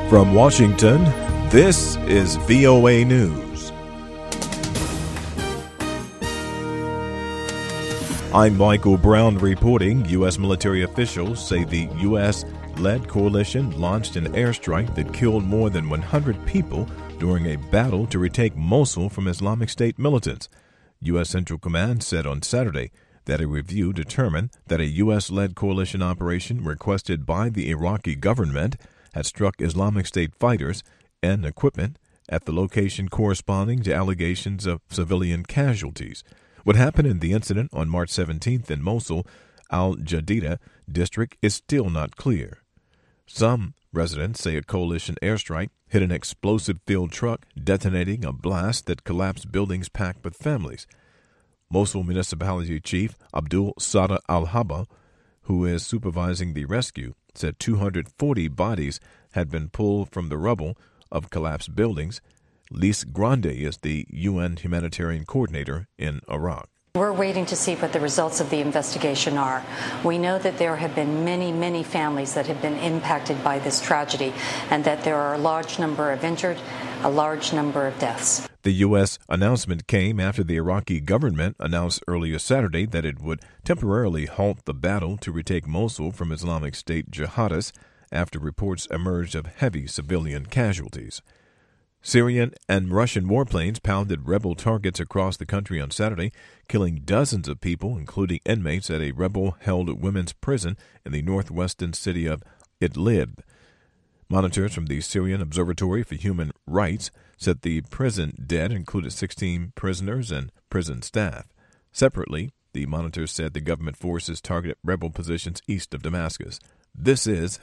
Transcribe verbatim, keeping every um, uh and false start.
From Washington, this is V O A News. I'm Michael Brown reporting. U S military officials say the U S-led coalition launched an airstrike that killed more than one hundred people during a battle to retake Mosul from Islamic State militants. U S Central Command said on Saturday that a review determined that a U S-led coalition operation requested by the Iraqi government had struck Islamic State fighters and equipment at the location corresponding to allegations of civilian casualties. What happened in the incident on March seventeenth in Mosul, Al-Jadida district is still not clear. Some residents say a coalition airstrike hit an explosive-filled truck, detonating a blast that collapsed buildings packed with families. Mosul Municipality Chief Abdul Sada Al-Haba, who is supervising the rescue, said two hundred forty bodies had been pulled from the rubble of collapsed buildings. Lise Grande is the U N humanitarian coordinator in Iraq. We're waiting to see what the results of the investigation are. We know that there have been many, many families that have been impacted by this tragedy, and that there are a large number of injured, a large number of deaths. The U S announcement came after the Iraqi government announced earlier Saturday that it would temporarily halt the battle to retake Mosul from Islamic State jihadists after reports emerged of heavy civilian casualties. Syrian and Russian warplanes pounded rebel targets across the country on Saturday, killing dozens of people, including inmates at a rebel-held women's prison in the northwestern city of Idlib. Monitors from the Syrian Observatory for Human Rights said the prison dead included sixteen prisoners and prison staff. Separately, the monitors said the government forces targeted rebel positions east of Damascus. This is